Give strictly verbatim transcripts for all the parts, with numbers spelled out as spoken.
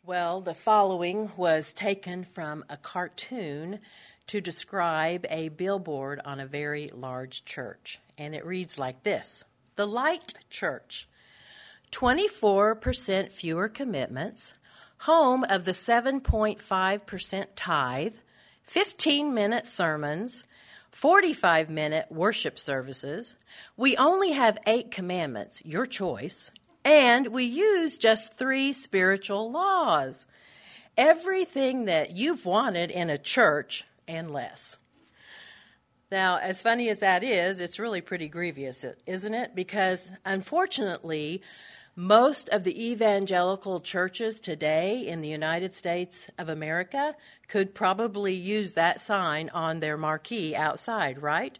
Well, the following was taken from a cartoon to describe a billboard on a very large church. And it reads like this: The Light Church, twenty-four percent fewer commitments, home of the seven point five percent tithe, fifteen-minute sermons, forty-five minute worship services. We only have eight commandments, your choice. And we use just three spiritual laws. Everything that you've wanted in a church and less. Now, as funny as that is, it's really pretty grievous, isn't it? Because unfortunately, most of the evangelical churches today in the United States of America could probably use that sign on their marquee outside, right?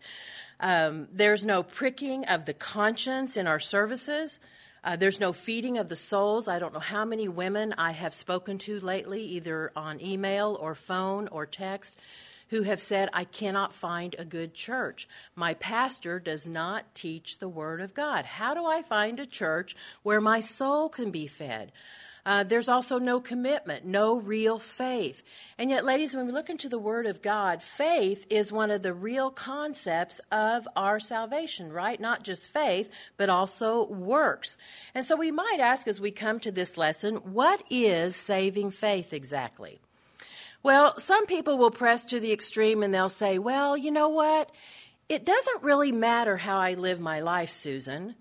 Um, there's no pricking of the conscience in our services. Uh, there's no feeding of the souls. I don't know how many women I have spoken to lately, either on email or phone or text, who have said, I cannot find a good church. My pastor does not teach the Word of God. How do I find a church where my soul can be fed? Uh, there's also no commitment, no real faith. And yet, ladies, when we look into the Word of God, faith is one of the real concepts of our salvation, right? Not just faith, but also works. And so we might ask as we come to this lesson, what is saving faith exactly? Well, some people will press to the extreme and they'll say, well, you know what? It doesn't really matter how I live my life, Susan.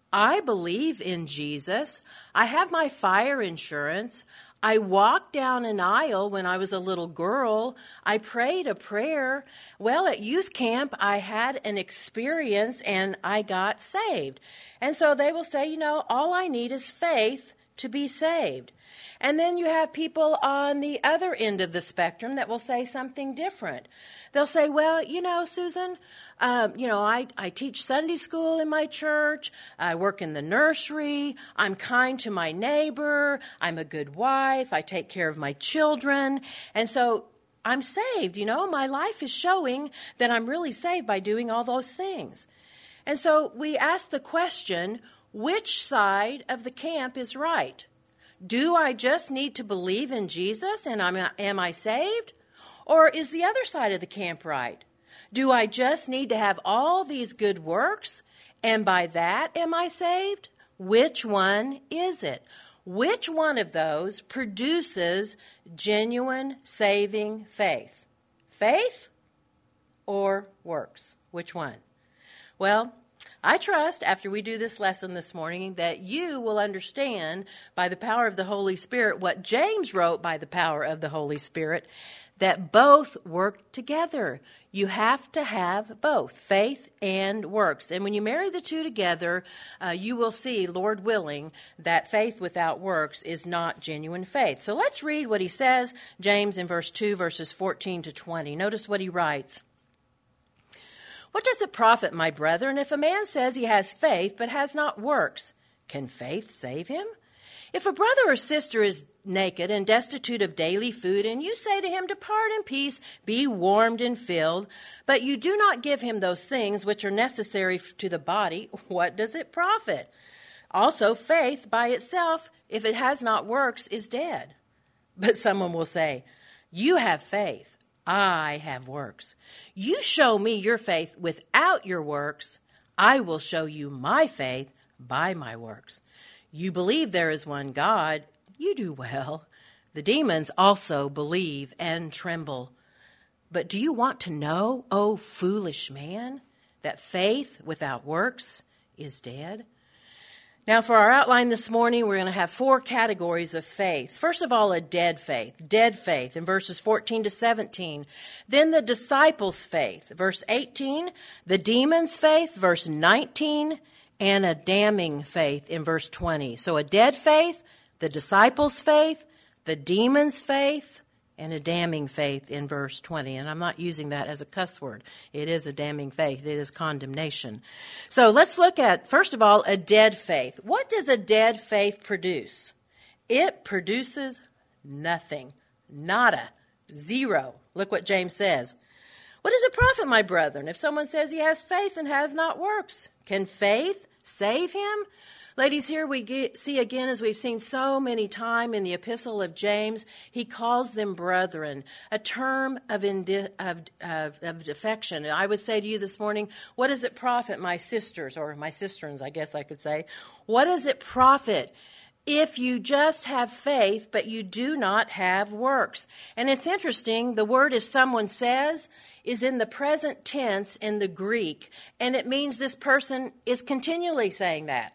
I believe in Jesus. I have my fire insurance. I walked down an aisle when I was a little girl. I prayed a prayer. Well, at youth camp, I had an experience and I got saved. And so they will say, you know, all I need is faith to be saved. And then you have people on the other end of the spectrum that will say something different. They'll say, well, you know, Susan, um, you know, I, I teach Sunday school in my church. I work in the nursery. I'm kind to my neighbor. I'm a good wife. I take care of my children. And so I'm saved, you know. My life is showing that I'm really saved by doing all those things. And so we ask the question, which side of the camp is right? Do I just need to believe in Jesus and I'm, am I saved? Or is the other side of the camp right? Do I just need to have all these good works and by that am I saved? Which one is it? Which one of those produces genuine saving faith? Faith or works? Which one? Well, I trust after we do this lesson this morning that you will understand by the power of the Holy Spirit what James wrote by the power of the Holy Spirit, that both work together. You have to have both, faith and works. And when you marry the two together, uh, you will see, Lord willing, that faith without works is not genuine faith. So let's read what he says, James in verse two, verses fourteen to twenty. Notice what he writes. What does it profit, my brethren, if a man says he has faith but has not works? Can faith save him? If a brother or sister is naked and destitute of daily food, and you say to him, depart in peace, be warmed and filled, but you do not give him those things which are necessary to the body, what does it profit? Also, faith by itself, if it has not works, is dead. But someone will say, you have faith. I have works. You show me your faith without your works. I will show you my faith by my works. You believe there is one God. You do well. The demons also believe and tremble. But do you want to know, O foolish man, that faith without works is dead? Now, for our outline this morning, we're going to have four categories of faith. First of all, a dead faith, dead faith in verses fourteen to seventeen. Then the disciples' faith, verse eighteen. The demons' faith, verse nineteen. And a damning faith in verse twenty. So a dead faith, the disciples' faith, the demons' faith, and a damning faith in verse twenty. And I'm not using that as a cuss word. It is a damning faith. It is condemnation. So let's look at, first of all, a dead faith. What does a dead faith produce? It produces nothing. Nada. Zero. Look what James says. What does it profit, my brethren, if someone says he has faith and have not works? Can faith save him? Ladies, here we get, see again, as we've seen so many times in the epistle of James, he calls them brethren, a term of, indi- of, of, of affection. I would say to you this morning, what does it profit, my sisters, or my sisterns, I guess I could say, what does it profit if you just have faith, but you do not have works? And it's interesting, the word if someone says is in the present tense in the Greek, and it means this person is continually saying that.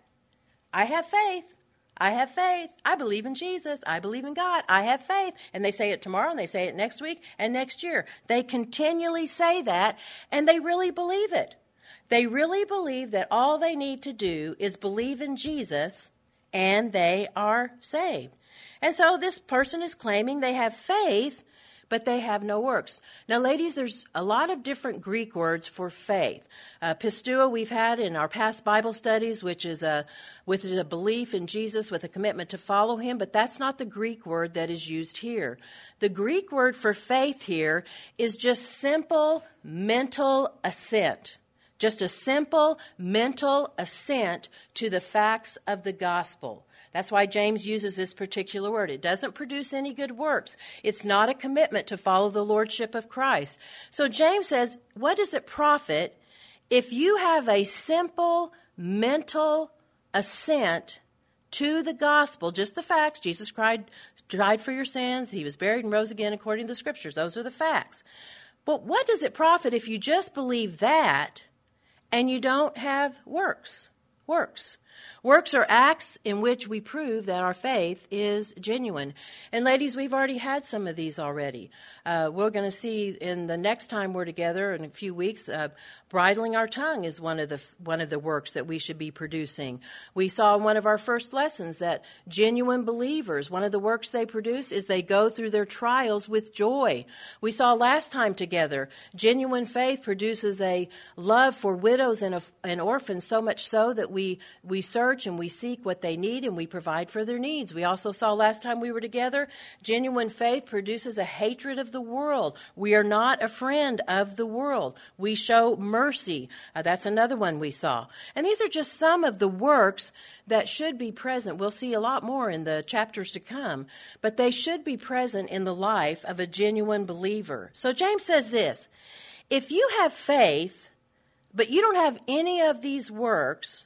I have faith. I have faith. I believe in Jesus. I believe in God. I have faith. And they say it tomorrow, and they say it next week and next year. They continually say that, and they really believe it. They really believe that all they need to do is believe in Jesus, and they are saved. And so this person is claiming they have faith, but they have no works. Now, ladies, there's a lot of different Greek words for faith. Uh, pisteuo we've had in our past Bible studies, which is a, which is a belief in Jesus with a commitment to follow him, but that's not the Greek word that is used here. The Greek word for faith here is just simple mental assent. Just a simple mental assent to the facts of the gospel. That's why James uses this particular word. It doesn't produce any good works. It's not a commitment to follow the lordship of Christ. So James says, what does it profit if you have a simple mental assent to the gospel, just the facts? Jesus Christ died for your sins. He was buried and rose again according to the scriptures. Those are the facts. But what does it profit if you just believe that and you don't have works? Works. Works are acts in which we prove that our faith is genuine. And ladies, we've already had some of these already. Uh, we're going to see in the next time we're together in a few weeks, uh, bridling our tongue is one of the one of the works that we should be producing. We saw in one of our first lessons that genuine believers, one of the works they produce is they go through their trials with joy. We saw last time together, genuine faith produces a love for widows and, and orphans, so much so that we we search and we seek what they need and we provide for their needs. We also saw last time we were together, genuine faith produces a hatred of the world. We are not a friend of the world. We show mercy. Uh, that's another one we saw. And these are just some of the works that should be present. We'll see a lot more in the chapters to come, but they should be present in the life of a genuine believer. So James says this, if you have faith, but you don't have any of these works,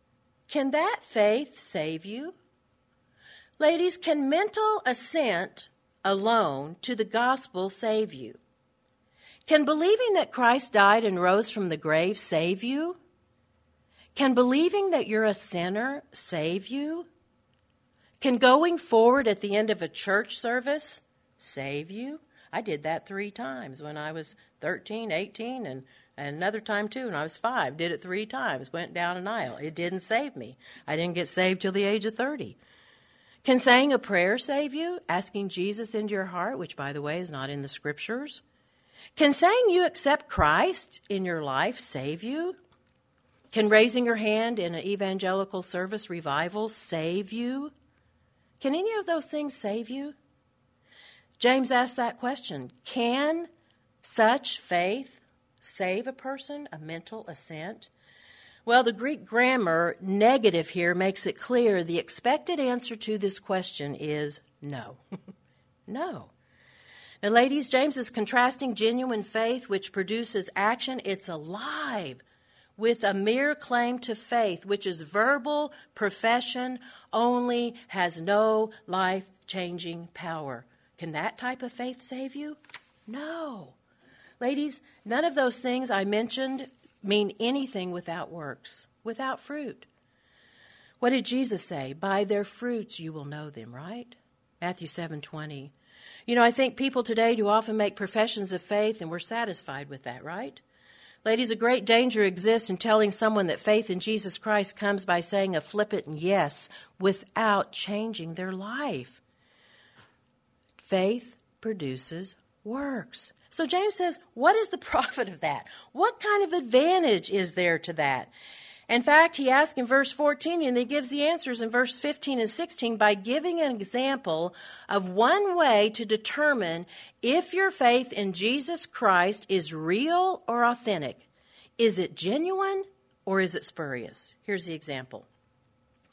can that faith save you? Ladies, can mental assent alone to the gospel save you? Can believing that Christ died and rose from the grave save you? Can believing that you're a sinner save you? Can going forward at the end of a church service save you? I did that three times when I was thirteen, eighteen, and And another time, too, when I was five, did it three times, went down an aisle. It didn't save me. I didn't get saved till the age of thirty. Can saying a prayer save you? Asking Jesus into your heart, which, by the way, is not in the scriptures. Can saying you accept Christ in your life save you? Can raising your hand in an evangelical service revival save you? Can any of those things save you? James asked that question. Can such faith save a person, a mental assent? Well, the Greek grammar negative here makes it clear the expected answer to this question is no. No. Now, ladies, James is contrasting genuine faith, which produces action. It's alive with a mere claim to faith, which is verbal profession only, has no life-changing power. Can that type of faith save you? No. Ladies, none of those things I mentioned mean anything without works, without fruit. What did Jesus say? By their fruits you will know them, right? Matthew seven twenty. You know, I think people today do often make professions of faith, and we're satisfied with that, right? Ladies, a great danger exists in telling someone that faith in Jesus Christ comes by saying a flippant yes without changing their life. Faith produces works. So James says, what is the profit of that? What kind of advantage is there to that? In fact, he asks in verse fourteen, and he gives the answers in verse fifteen and sixteen by giving an example of one way to determine if your faith in Jesus Christ is real or authentic. Is it genuine or is it spurious? Here's the example.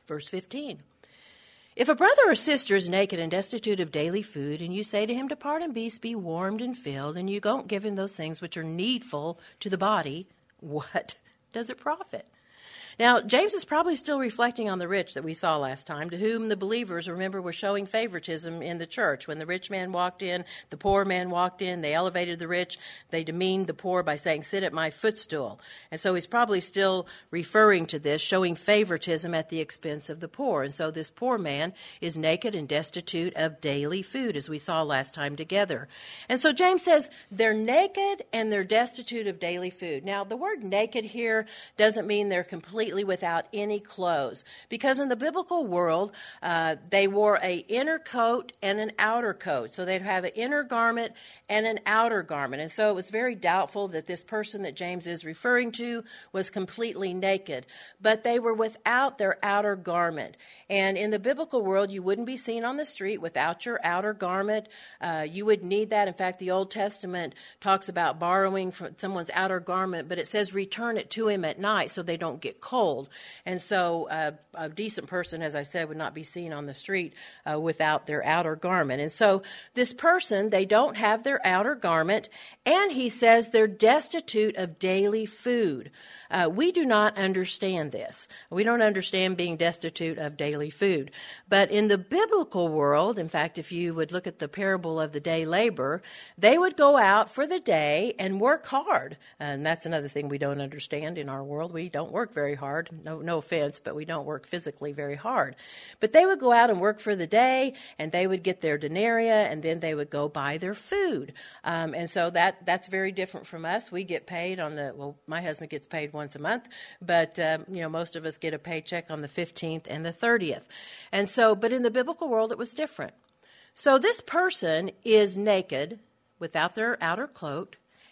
Verse fifteen. If a brother or sister is naked and destitute of daily food, and you say to him, depart in peace, be warmed and filled, and you don't give him those things which are needful to the body, what does it profit? Now, James is probably still reflecting on the rich that we saw last time, to whom the believers, remember, were showing favoritism in the church. When the rich man walked in, the poor man walked in, they elevated the rich, they demeaned the poor by saying, sit at my footstool. And so he's probably still referring to this, showing favoritism at the expense of the poor. And so this poor man is naked and destitute of daily food, as we saw last time together. And so James says, they're naked and they're destitute of daily food. Now, the word naked here doesn't mean they're completely without any clothes, because in the biblical world uh, they wore a inner coat and an outer coat, so they'd have an inner garment and an outer garment, and so it was very doubtful that this person that James is referring to was completely naked, but they were without their outer garment. And in the biblical world, you wouldn't be seen on the street without your outer garment. Uh, you would need that. In fact, the Old Testament talks about borrowing from someone's outer garment, but it says return it to him at night so they don't get cold. And so uh, a decent person, as I said, would not be seen on the street uh, without their outer garment. And so this person, they don't have their outer garment, and he says they're destitute of daily food. Uh, we do not understand this. We don't understand being destitute of daily food. But in the biblical world, in fact, if you would look at the parable of the day laborer, they would go out for the day and work hard. And that's another thing we don't understand in our world. We don't work very hard. No, no offense, but we don't work physically very hard. But they would go out and work for the day, and they would get their denarii, and then they would go buy their food. Um, and so that that's very different from us. We get paid on the, well, my husband gets paid once a month, but um, you know, most of us get a paycheck on the fifteenth and the thirtieth. And so, but in the biblical world, it was different. So this person is naked without their outer coat,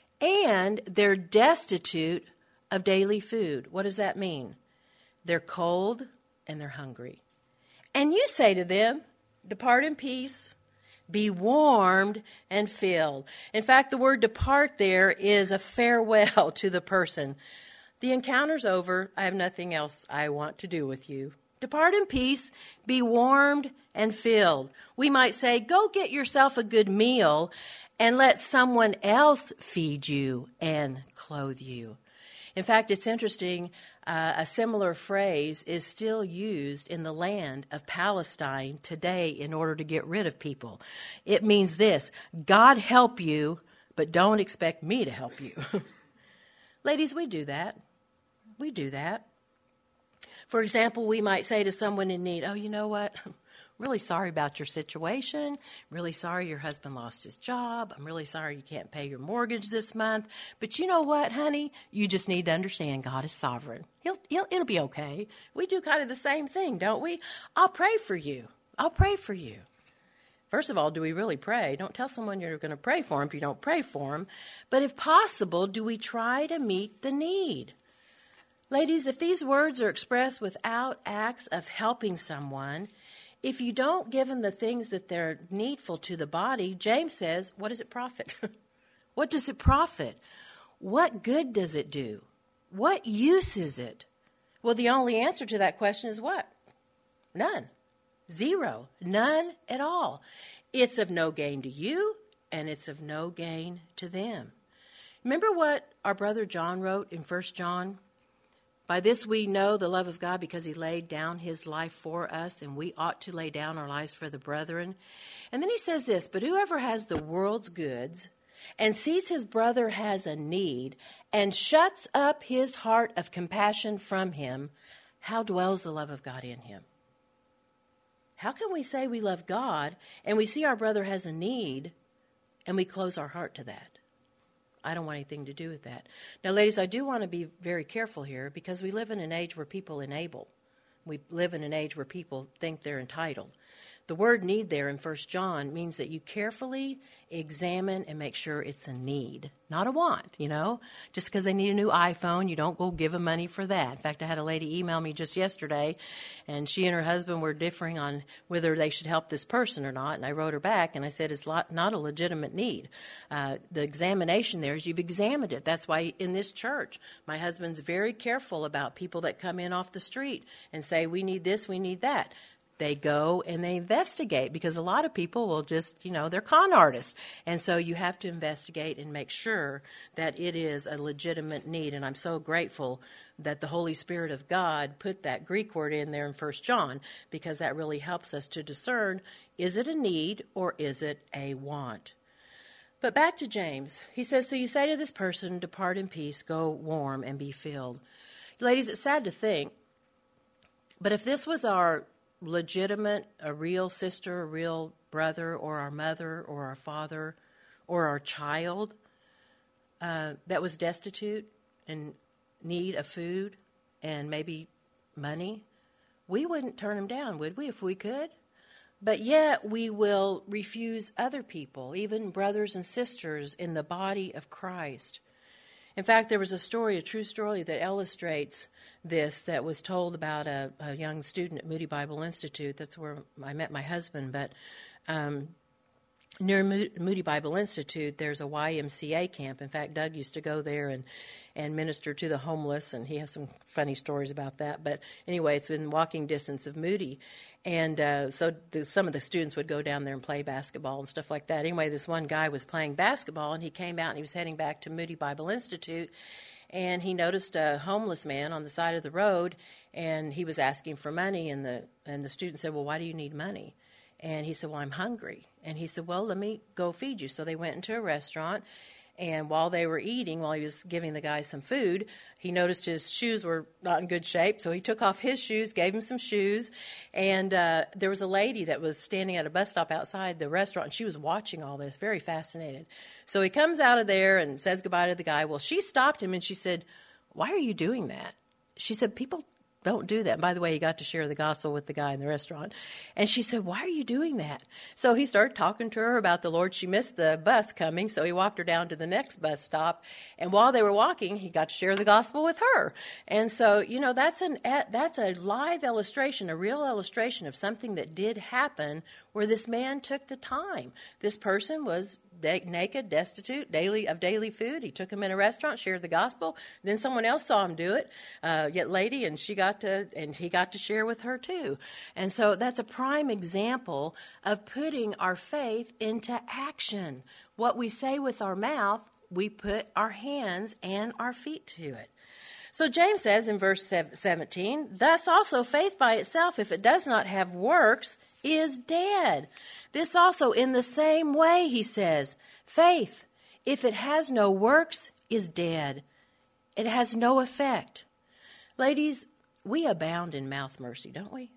and they're destitute of daily food. What does that mean? They're cold and they're hungry. And you say to them, depart in peace, be warmed and filled. In fact, the word depart there is a farewell to the person. The encounter's over. I have nothing else I want to do with you. Depart in peace, be warmed and filled. We might say, go get yourself a good meal and let someone else feed you and clothe you. In fact, it's interesting, uh, a similar phrase is still used in the land of Palestine today in order to get rid of people. It means this: God help you, but don't expect me to help you. Ladies, we do that. We do that. For example, we might say to someone in need, oh, you know what? Really sorry about your situation. Really sorry your husband lost his job. I'm really sorry you can't pay your mortgage this month. But you know what, honey? You just need to understand God is sovereign. He'll, he'll, it'll be okay. We do kind of the same thing, don't we? I'll pray for you. I'll pray for you. First of all, do we really pray? Don't tell someone you're going to pray for them if you don't pray for them. But if possible, do we try to meet the need? Ladies, if these words are expressed without acts of helping someone, if you don't give them the things that they're needful to the body, James says, what does it profit? What does it profit? What good does it do? What use is it? Well, the only answer to that question is what? None. Zero. None at all. It's of no gain to you, and it's of no gain to them. Remember what our brother John wrote in First John? By this we know the love of God, because he laid down his life for us, and we ought to lay down our lives for the brethren. And then he says this, but whoever has the world's goods and sees his brother has a need and shuts up his heart of compassion from him, how dwells the love of God in him? How can we say we love God and we see our brother has a need and we close our heart to that? I don't want anything to do with that. Now, ladies, I do want to be very careful here, because we live in an age where people enable. We live in an age where people think they're entitled. The word need there in First John means that you carefully examine and make sure it's a need, not a want, you know. Just because they need a new iPhone, you don't go give them money for that. In fact, I had a lady email me just yesterday, and she and her husband were differing on whether they should help this person or not. And I wrote her back, and I said it's not a legitimate need. Uh, the examination there is you've examined it. That's why in this church, my husband's very careful about people that come in off the street and say, we need this, we need that. They go and they investigate, because a lot of people will just, you know, they're con artists. And so you have to investigate and make sure that it is a legitimate need. And I'm so grateful that the Holy Spirit of God put that Greek word in there in First John, because that really helps us to discern, is it a need or is it a want? But back to James. He says, so you say to this person, depart in peace, go warm and be filled. Ladies, it's sad to think, but if this was our legitimate, a real sister, a real brother, or our mother, or our father, or our child uh, that was destitute and need of food and maybe money, we wouldn't turn them down, would we, if we could? But yet we will refuse other people, even brothers and sisters in the body of Christ. In fact, there was a story, a true story, that illustrates this, that was told about a, a young student at Moody Bible Institute. That's where I met my husband. But um, near Mo- Moody Bible Institute, there's a Y M C A camp. In fact, Doug used to go there and, and minister to the homeless, and he has some funny stories about that. But anyway, it's in walking distance of Moody. And uh, so the, some of the students would go down there and play basketball and stuff like that. Anyway, this one guy was playing basketball, and he came out and he was heading back to Moody Bible Institute, and he noticed a homeless man on the side of the road, and he was asking for money, and the and the student said, well, why do you need money? And he said, well, I'm hungry. And he said, well, let me go feed you. So they went into a restaurant, and while they were eating, while he was giving the guy some food, he noticed his shoes were not in good shape. So he took off his shoes, gave him some shoes. And uh, there was a lady that was standing at a bus stop outside the restaurant, and she was watching all this, very fascinated. So he comes out of there and says goodbye to the guy. Well, she stopped him, and she said, why are you doing that? She said, people don't do that. And by the way, he got to share the gospel with the guy in the restaurant. And she said, why are you doing that? So he started talking to her about the Lord. She missed the bus coming, so he walked her down to the next bus stop. And while they were walking, he got to share the gospel with her. And so, you know, that's an that's a live illustration, a real illustration of something that did happen, where this man took the time. This person was naked, destitute, daily of daily food. He took him in a restaurant, shared the gospel. Then someone else saw him do it, uh, yet lady, and she got to, and he got to share with her too. And so that's a prime example of putting our faith into action. What we say with our mouth, we put our hands and our feet to it. So James says in verse seventeen, thus also faith by itself, if it does not have works, is dead. This also in the same way, he says, faith, if it has no works, is dead. It has no effect. Ladies, we abound in mouth mercy, don't we?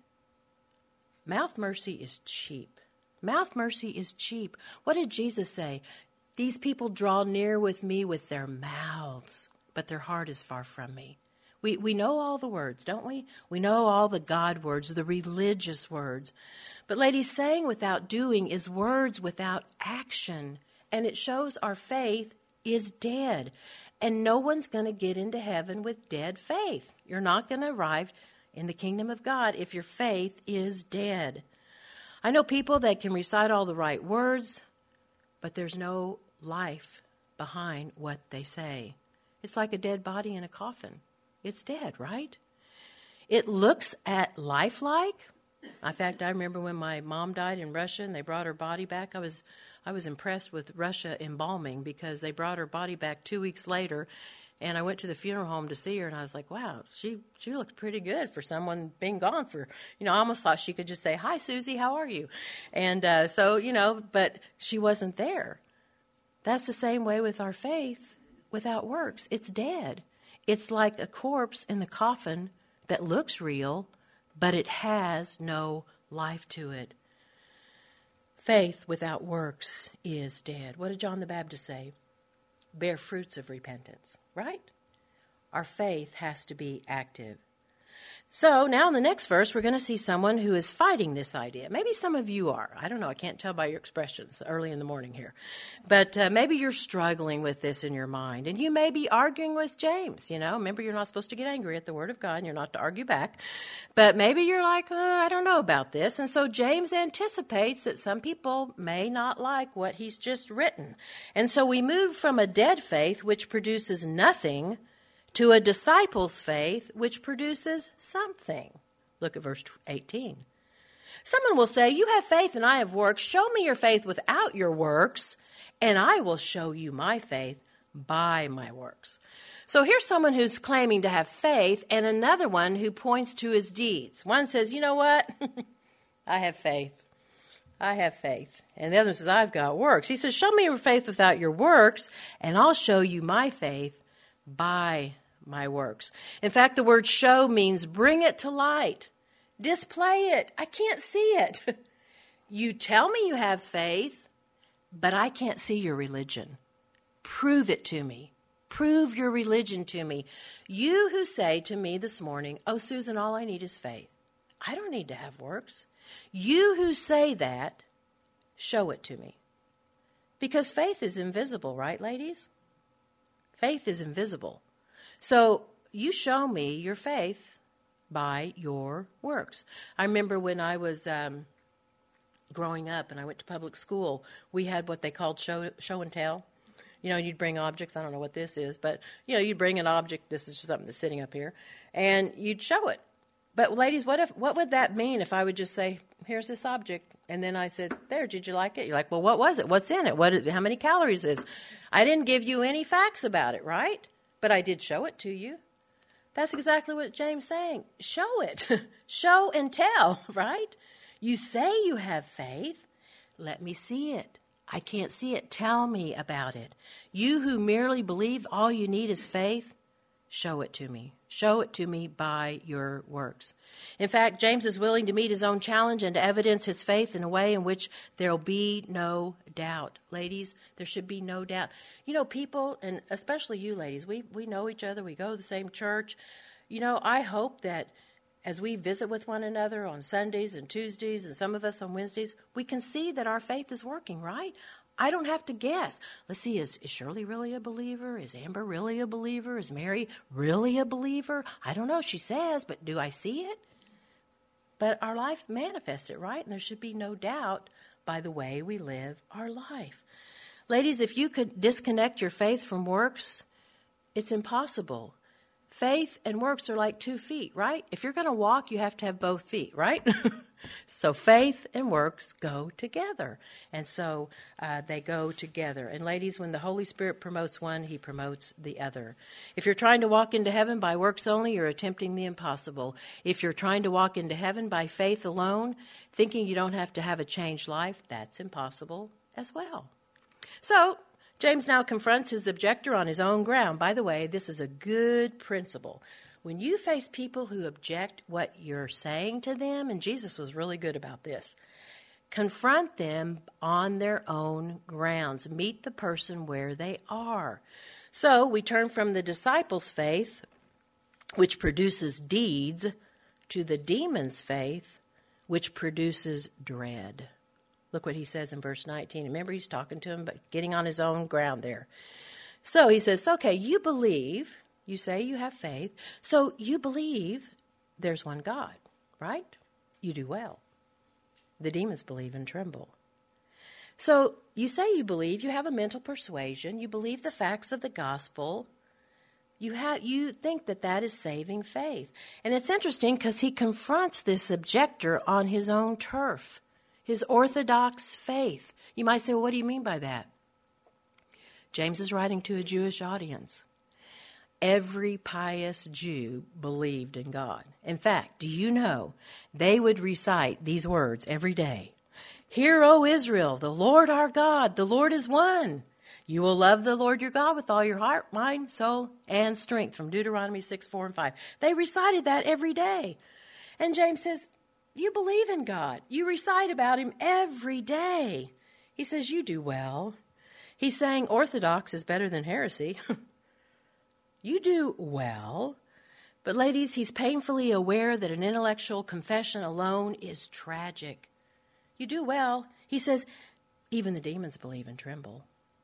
Mouth mercy is cheap. Mouth mercy is cheap. What did Jesus say? These people draw near with me with their mouths, but their heart is far from me. We we know all the words, don't we? We know all the God words, the religious words. But ladies, saying without doing is words without action. And it shows our faith is dead. And no one's going to get into heaven with dead faith. You're not going to arrive in the kingdom of God if your faith is dead. I know people that can recite all the right words, but there's no life behind what they say. It's like a dead body in a coffin. It's dead, right? It looks at lifelike. In fact, I remember when my mom died in Russia and they brought her body back. I was I was impressed with Russia embalming, because they brought her body back two weeks later, and I went to the funeral home to see her, and I was like, wow, she, she looked pretty good for someone being gone for, you know, I almost thought she could just say, hi, Susie, how are you? And uh, so, you know, but she wasn't there. That's the same way with our faith without works. It's dead. It's like a corpse in the coffin that looks real, but it has no life to it. Faith without works is dead. What did John the Baptist say? Bear fruits of repentance, right? Our faith has to be active. So now in the next verse, we're going to see someone who is fighting this idea. Maybe some of you are. I don't know. I can't tell by your expressions early in the morning here. But uh, maybe you're struggling with this in your mind. And you may be arguing with James. You know, remember, you're not supposed to get angry at the Word of God, and you're not to argue back. But maybe you're like, oh, I don't know about this. And so James anticipates that some people may not like what he's just written. And so we move from a dead faith, which produces nothing, to a disciple's faith, which produces something. Look at verse eighteen. Someone will say, you have faith and I have works. Show me your faith without your works, and I will show you my faith by my works. So here's someone who's claiming to have faith, and another one who points to his deeds. One says, you know what? I have faith. I have faith. And the other one says, I've got works. He says, show me your faith without your works, and I'll show you my faith by my works. In fact, the word show means bring it to light. Display it. I can't see it. You tell me you have faith, but I can't see your religion. Prove it to me. Prove your religion to me. You who say to me this morning, oh, Susan, all I need is faith. I don't need to have works. You who say that, show it to me. Because faith is invisible, right, ladies? Faith is invisible. So you show me your faith by your works. I remember when I was um, growing up and I went to public school, we had what they called show, show and tell. You know, you'd bring objects. I don't know what this is, but, you know, you'd bring an object. This is just something that's sitting up here, and you'd show it. But, ladies, what if what would that mean if I would just say, here's this object, and then I said, there, did you like it? You're like, well, what was it? What's in it? What? Is, how many calories is it? I didn't give you any facts about it, right? But I did show it to you. That's exactly what James is saying. Show it. Show and tell, right? You say you have faith. Let me see it. I can't see it. Tell me about it. You who merely believe all you need is faith, show it to me. Show it to me by your works. In fact, James is willing to meet his own challenge and to evidence his faith in a way in which there will be no doubt. Ladies, there should be no doubt. You know, people, and especially you ladies, we, we know each other. We go to the same church. You know, I hope that as we visit with one another on Sundays and Tuesdays and some of us on Wednesdays, we can see that our faith is working, right? I don't have to guess. Let's see, is, is Shirley really a believer? Is Amber really a believer? Is Mary really a believer? I don't know, she says, but do I see it? But our life manifests it, right? And there should be no doubt by the way we live our life. Ladies, if you could disconnect your faith from works, it's impossible. Faith and works are like two feet, right? If you're going to walk, you have to have both feet, right? So faith and works go together. And so uh, they go together. And ladies, when the Holy Spirit promotes one, he promotes the other. If you're trying to walk into heaven by works only, you're attempting the impossible. If you're trying to walk into heaven by faith alone, thinking you don't have to have a changed life, that's impossible as well. So James now confronts his objector on his own ground. By the way, this is a good principle. When you face people who object what you're saying to them, and Jesus was really good about this, confront them on their own grounds. Meet the person where they are. So we turn from the disciples' faith, which produces deeds, to the demon's faith, which produces dread. Look what he says in verse nineteen. Remember, he's talking to him, but getting on his own ground there. So he says, okay, you believe, you say you have faith, so you believe there's one God, right? You do well. The demons believe and tremble. So you say you believe, you have a mental persuasion, you believe the facts of the gospel, you have, you think that that is saving faith. And it's interesting because he confronts this objector on his own turf. His orthodox faith. You might say, well, what do you mean by that? James is writing to a Jewish audience. Every pious Jew believed in God. In fact, do you know, they would recite these words every day. Hear, O Israel, the Lord our God, the Lord is one. You will love the Lord your God with all your heart, mind, soul, and strength, from Deuteronomy six, four, and five. They recited that every day. And James says, you believe in God. You recite about him every day. He says, you do well. He's saying orthodox is better than heresy. You do well. But ladies, he's painfully aware that an intellectual confession alone is tragic. You do well. He says, even the demons believe and tremble.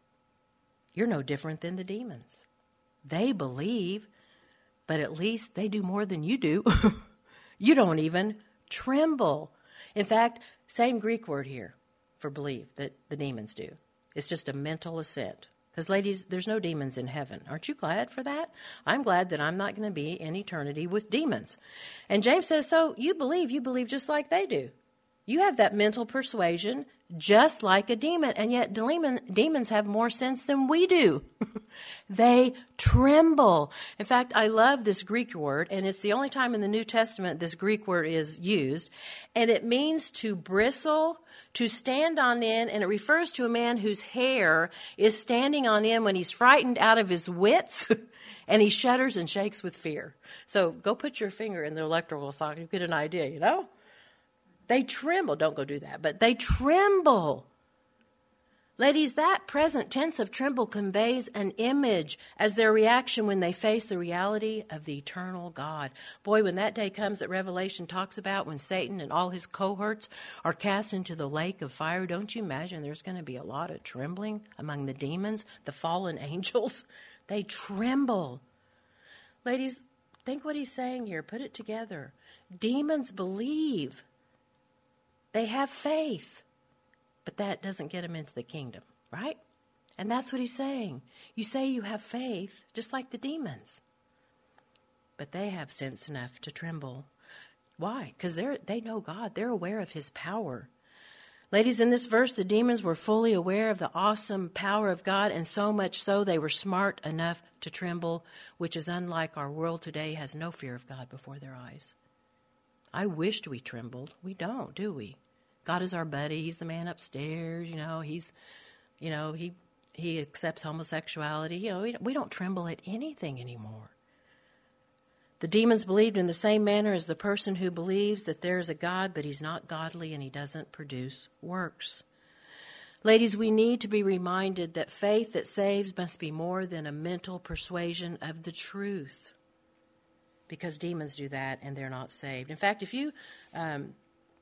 You're no different than the demons. They believe, but at least they do more than you do. You don't even tremble. In fact, same Greek word here for believe that the demons do. It's just a mental assent. Because, ladies, there's no demons in heaven. Aren't you glad for that? I'm glad that I'm not going to be in eternity with demons. And James says, so you believe, you believe just like they do. You have that mental persuasion just like a demon, and yet demon, demons have more sense than we do. They tremble. In fact, I love this Greek word, and it's the only time in the New Testament this Greek word is used, and it means to bristle, to stand on end, and it refers to a man whose hair is standing on end when he's frightened out of his wits, and he shudders and shakes with fear. So go put your finger in the electrical socket, you get an idea, you know? They tremble. Don't go do that, but they tremble. Ladies, that present tense of tremble conveys an image as their reaction when they face the reality of the eternal God. Boy, when that day comes that Revelation talks about, when Satan and all his cohorts are cast into the lake of fire, don't you imagine there's going to be a lot of trembling among the demons, the fallen angels? They tremble. Ladies, think what he's saying here. Put it together. Demons believe. They have faith, but that doesn't get them into the kingdom, right? And that's what he's saying. You say you have faith, just like the demons, but they have sense enough to tremble. Why? Because they're they know God. They're aware of his power. Ladies, in this verse, the demons were fully aware of the awesome power of God, and so much so they were smart enough to tremble, which is unlike our world today, has no fear of God before their eyes. I wished we trembled. We don't, do we? God is our buddy. He's the man upstairs. You know, he's, you know, he he accepts homosexuality. You know, we, we don't tremble at anything anymore. The demons believed in the same manner as the person who believes that there is a God, but he's not godly and he doesn't produce works. Ladies, we need to be reminded that faith that saves must be more than a mental persuasion of the truth. Because demons do that and they're not saved. In fact, if you um,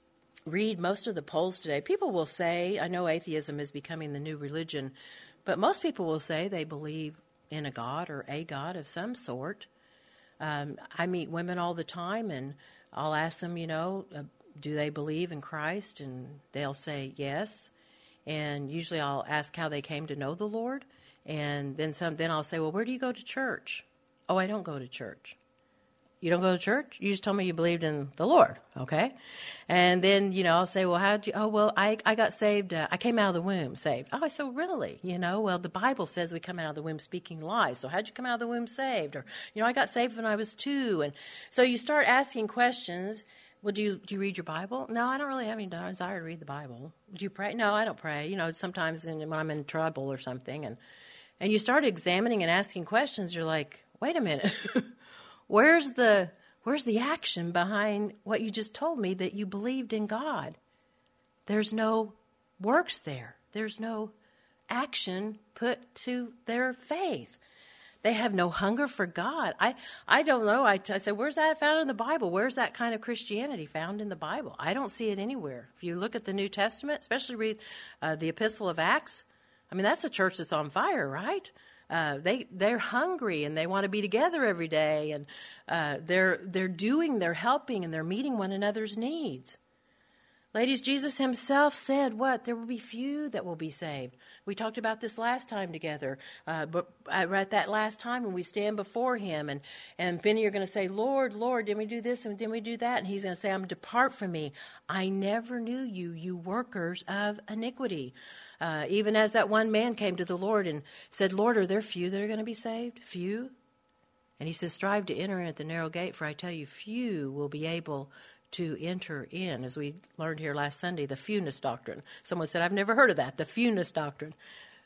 read most of the polls today, people will say, I know atheism is becoming the new religion, but most people will say they believe in a God or a God of some sort. Um, I meet women all the time and I'll ask them, you know, uh, do they believe in Christ? And they'll say yes. And usually I'll ask how they came to know the Lord. And then some. Then I'll say, well, where do you go to church? Oh, I don't go to church. You don't go to church? You just told me you believed in the Lord, okay? And then, you know, I'll say, well, how'd you, oh, well, I, I got saved. Uh, I came out of the womb saved. Oh, I said, really? You know, well, the Bible says we come out of the womb speaking lies. So how'd you come out of the womb saved? Or, you know, I got saved when I was two. And so you start asking questions. Well, do you, do you read your Bible? No, I don't really have any desire to read the Bible. Do you pray? No, I don't pray. You know, sometimes in, when I'm in trouble or something. And, and you start examining and asking questions. You're like, wait a minute. Where's the where's the action behind what you just told me that you believed in God? There's no works there. There's no action put to their faith. They have no hunger for God. I, I don't know. I, I said, where's that found in the Bible? Where's that kind of Christianity found in the Bible? I don't see it anywhere. If you look at the New Testament, especially read uh, the Epistle of Acts, I mean, that's a church that's on fire, right? Uh, they they're hungry and they want to be together every day, and uh, they're they're doing, they're helping, and they're meeting one another's needs. Ladies, Jesus himself said, what? There will be few that will be saved. We talked about this last time together, uh, but I read that last time when we stand before him, and, and Benny are going to say, Lord, Lord, did we do this and did we do that? And he's going to say, I'm depart from me. I never knew you, you workers of iniquity. Uh, even as that one man came to the Lord and said, Lord, are there few that are going to be saved? Few? And he says, strive to enter in at the narrow gate, for I tell you, few will be able to enter in. As we learned here last Sunday, the fewness doctrine. Someone said, I've never heard of that, the fewness doctrine.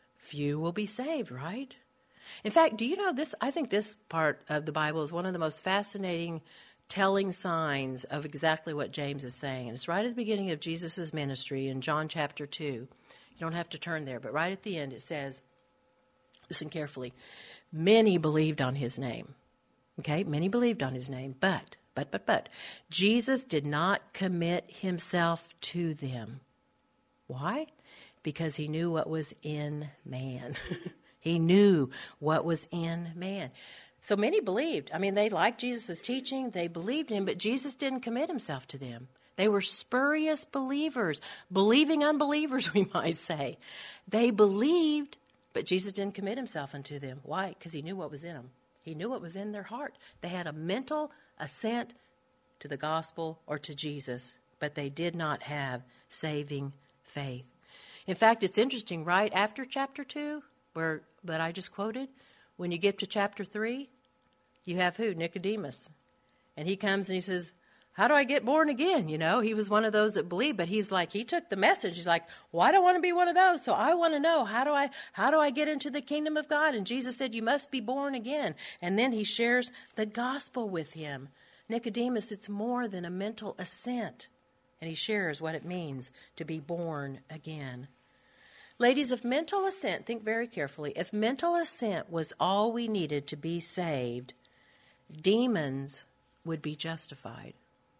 Few will be saved, right? In fact, do you know this? I think this part of the Bible is one of the most fascinating telling signs of exactly what James is saying. And it's right at the beginning of Jesus' ministry in John chapter two. You don't have to turn there, but right at the end it says, listen carefully, many believed on his name. Okay, many believed on his name, but, but, but, but, Jesus did not commit himself to them. Why? Because he knew what was in man. He knew what was in man. So many believed. I mean, they liked Jesus' teaching. They believed him, but Jesus didn't commit himself to them. They were spurious believers, believing unbelievers, we might say. They believed, but Jesus didn't commit himself unto them. Why? Because he knew what was in them. He knew what was in their heart. They had a mental assent to the gospel or to Jesus, but they did not have saving faith. In fact, it's interesting, right after chapter two, where that I just quoted, when you get to chapter three, you have who? Nicodemus. And he comes and he says, how do I get born again? You know, he was one of those that believed, but he's like, he took the message. He's like, well, I don't want to be one of those. So I want to know, how do I, how do I get into the kingdom of God? And Jesus said, you must be born again. And then he shares the gospel with him. Nicodemus, it's more than a mental assent. And he shares what it means to be born again. Ladies, if mental assent, think very carefully, if mental assent was all we needed to be saved, demons would be justified.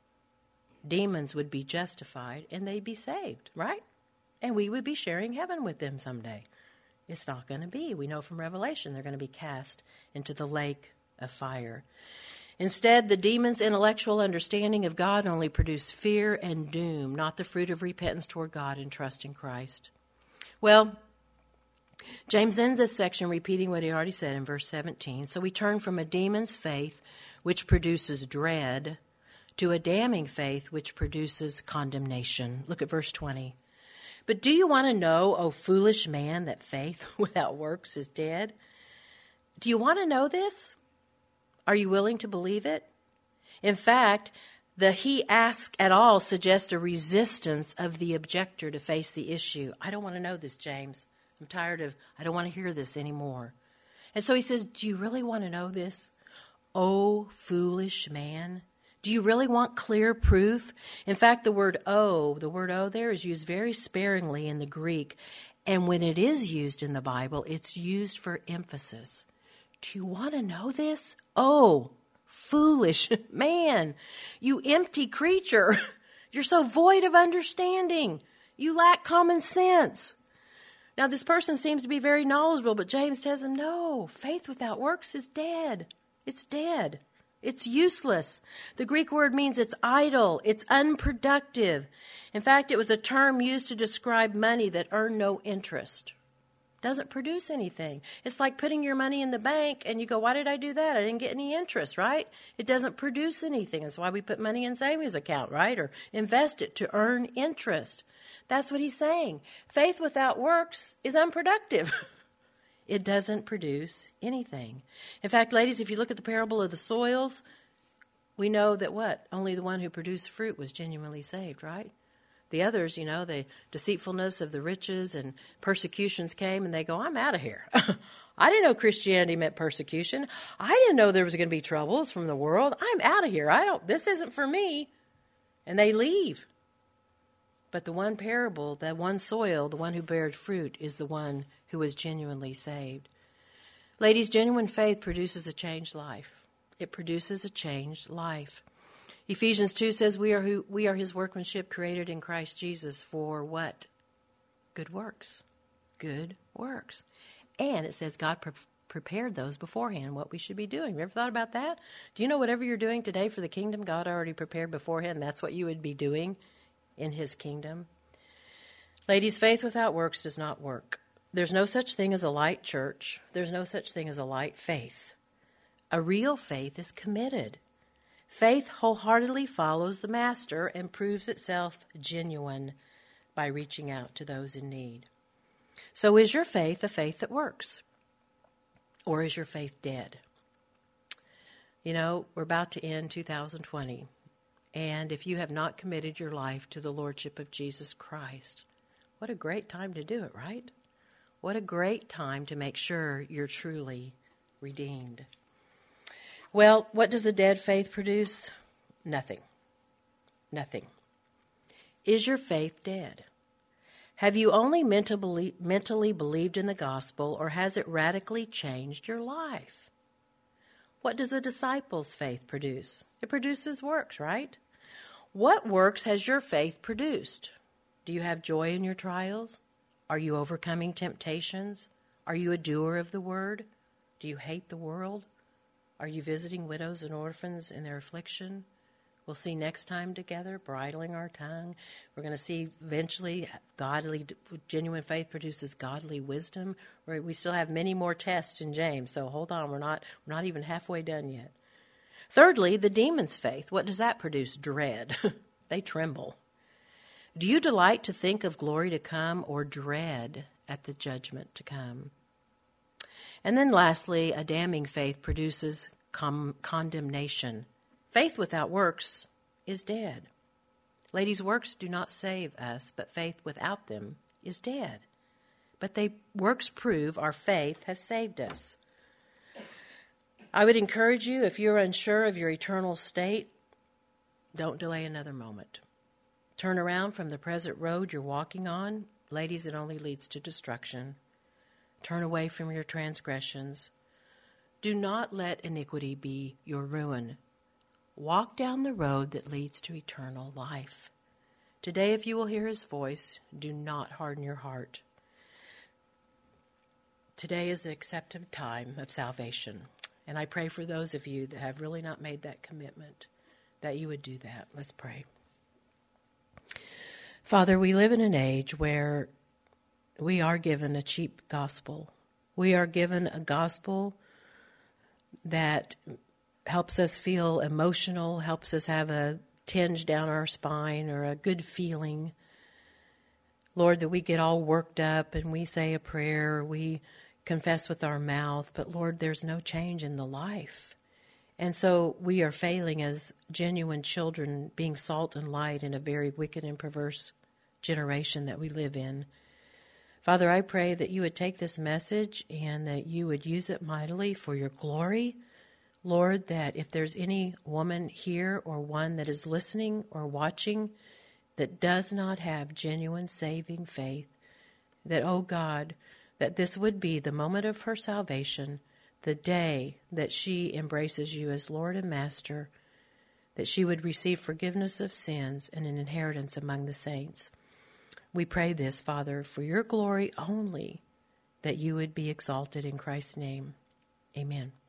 Demons would be justified and they'd be saved, right? And we would be sharing heaven with them someday. It's not going to be. We know from Revelation they're going to be cast into the lake of fire. Instead, the demon's intellectual understanding of God only produced fear and doom, not the fruit of repentance toward God and trust in Christ. Well, James ends this section repeating what he already said in verse seventeen. So we turn from a demon's faith, which produces dread, to a damning faith, which produces condemnation. Look at verse twenty. But do you want to know, O foolish man, that faith without works is dead? Do you want to know this? Are you willing to believe it? In fact, the he asks at all suggests a resistance of the objector to face the issue. I don't want to know this, James. I'm tired of, I don't want to hear this anymore. And so he says, do you really want to know this? Oh, foolish man. Do you really want clear proof? In fact, the word oh, the word oh there is used very sparingly in the Greek. And when it is used in the Bible, it's used for emphasis. Do you want to know this? Oh, foolish man, you empty creature. You're so void of understanding. You lack common sense. Now, this person seems to be very knowledgeable, but James tells him, no, faith without works is dead. It's dead. It's useless. The Greek word means it's idle. It's unproductive. In fact, it was a term used to describe money that earned no interest. Doesn't produce anything. It's like putting your money in the bank and you go, why did I do that? I didn't get any interest, right? It doesn't produce anything. That's why we put money in savings account, right? Or invest it to earn interest. That's what he's saying. Faith without works is unproductive. It doesn't produce anything. In fact, ladies, if you look at the parable of the soils, we know that what? Only the one who produced fruit was genuinely saved, right? The others, you know, the deceitfulness of the riches and persecutions came and they go, I'm out of here. I didn't know Christianity meant persecution. I didn't know there was going to be troubles from the world. I'm out of here. I don't, this isn't for me. And they leave. But the one parable, the one soil, the one who bared fruit is the one who was genuinely saved. Ladies, genuine faith produces a changed life. It produces a changed life. Ephesians two says we are who we are his workmanship created in Christ Jesus for what? Good works. Good works. And it says God pre- prepared those beforehand, what we should be doing. Have you ever thought about that? Do you know whatever you're doing today for the kingdom, God already prepared beforehand? That's what you would be doing in his kingdom. Ladies, faith without works does not work. There's no such thing as a light church. There's no such thing as a light faith. A real faith is committed. Faith wholeheartedly follows the Master and proves itself genuine by reaching out to those in need. So is your faith a faith that works? Or is your faith dead? You know, we're about to end two thousand twenty. And if you have not committed your life to the Lordship of Jesus Christ, what a great time to do it, right? What a great time to make sure you're truly redeemed. Well, what does a dead faith produce? Nothing. Nothing. Is your faith dead? Have you only mentally, mentally believed in the gospel, or has it radically changed your life? What does a disciple's faith produce? It produces works, right? What works has your faith produced? Do you have joy in your trials? Are you overcoming temptations? Are you a doer of the word? Do you hate the world? Are you visiting widows and orphans in their affliction? We'll see next time together, bridling our tongue. We're going to see eventually godly, genuine faith produces godly wisdom. We still have many more tests in James, so hold on. We're not, we're not even halfway done yet. Thirdly, the demon's faith. What does that produce? Dread. They tremble. Do you delight to think of glory to come or dread at the judgment to come? And then lastly, a damning faith produces com- condemnation. Faith without works is dead. Ladies, works do not save us, but faith without them is dead. But they works prove our faith has saved us. I would encourage you, if you're unsure of your eternal state, don't delay another moment. Turn around from the present road you're walking on. Ladies, it only leads to destruction. Turn away from your transgressions. Do not let iniquity be your ruin. Walk down the road that leads to eternal life. Today, if you will hear his voice, do not harden your heart. Today is the accepted time of salvation. And I pray for those of you that have really not made that commitment, that you would do that. Let's pray. Father, we live in an age where we are given a cheap gospel. We are given a gospel that helps us feel emotional, helps us have a tinge down our spine or a good feeling. Lord, that we get all worked up and we say a prayer, we confess with our mouth, but Lord, there's no change in the life. And so we are failing as genuine children, being salt and light in a very wicked and perverse generation that we live in. Father, I pray that you would take this message and that you would use it mightily for your glory. Lord, that if there's any woman here or one that is listening or watching that does not have genuine saving faith, that, oh God, that this would be the moment of her salvation, the day that she embraces you as Lord and Master, that she would receive forgiveness of sins and an inheritance among the saints. We pray this, Father, for your glory only, that you would be exalted in Christ's name. Amen.